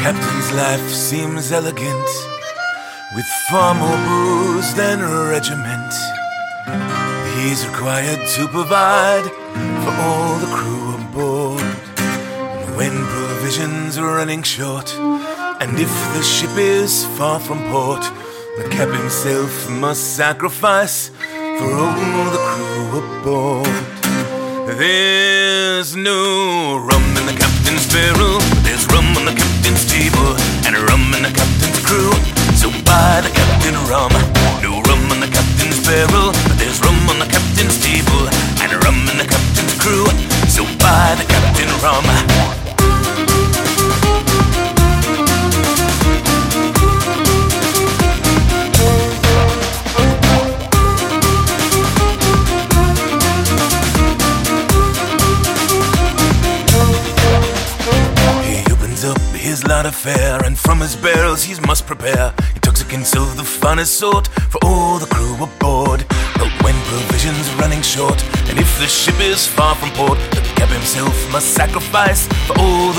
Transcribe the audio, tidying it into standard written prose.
captain's life seems elegant, with far more booze than a regiment. He's required to provide for all the crew aboard. And when provisions are running short, and if the ship is far from port, the cap himself must sacrifice for all the crew aboard. There's no rum in the captain's barrel, there's rum on the captain's table, and rum in the captain's crew. So buy the captain rum. No rum on the captain's barrel, but there's rum on the captain's table, and rum in the captain's crew. So buy the captain rum. His light affair, and from his barrels he must prepare intoxicants of the finest sort for all the crew aboard. But when provisions are running short, and if the ship is far from port, the cap himself must sacrifice for all